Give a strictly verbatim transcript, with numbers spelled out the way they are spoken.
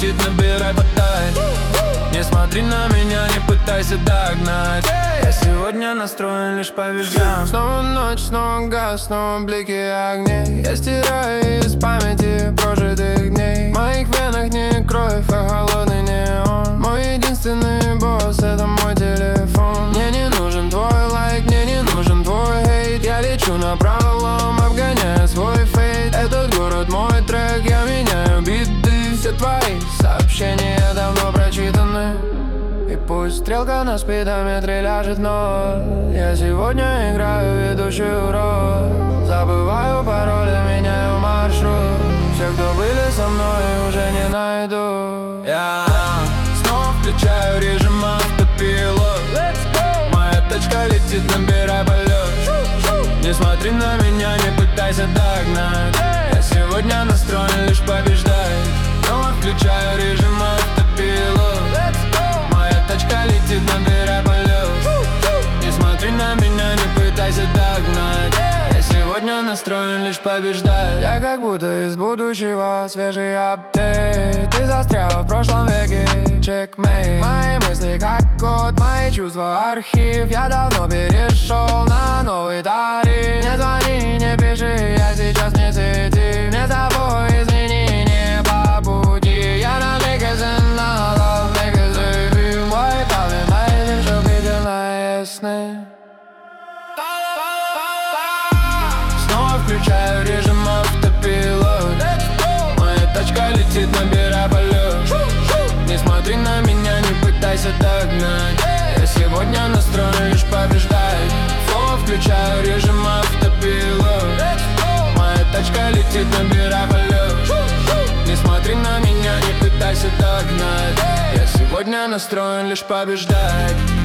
летит, набирай потай. Не смотри на меня, не пытайся догнать. Я сегодня настроен лишь побеждать. Снова ночь, снова газ, снова блики огней. Я стираю из памяти прожитых дней. В моих венах не кровь, а холодный неон. Мой единственный босс — это мой телефон. Мне не нужен твой лайк, мне не нужен твой хейт. Я лечу напролом, обгоняя свой фейт. Этот город мой трек, я меняю биты. Все твои сообщения давно прочитаны. И пусть стрелка на спидометре ляжет в ноль, я сегодня играю ведущую роль. Забываю пароли, меняю маршрут. Все, кто были со мной, уже не найду. Я снова включаю режим автопилот. Моя тачка летит, набирай полет. Не смотри на меня, не пытайся догнать. Я сегодня настроен лишь побеждать. Снова включаю режим автопилот. Моя тачка летит, набирай полет. Не смотри на меня, не пытайся догнать. Я сегодня настроен лишь побеждать. Я как будто из будущего, свежий апдейт. Ты застрял в прошлом веке, чекмейт. Мои мысли как код, мои чувства архив. Я давно перешел на новый тариф. Не звони, не пиши, я сейчас не сети. Мне с тобой изменения по пути. Я на Мегазен, на Love Magazine. Мой палый майлик, чтоб видел наясны. Снова включаю режим автопилот. Моя тачка летит, набирай полет. Не смотри на меня, не пытайся догнать. Я сегодня настроен лишь побеждать. Снова включаю режим автопилот. Моя тачка летит, набирай полет. Не смотри на меня, не пытайся догнать. Я сегодня настроен лишь побеждать.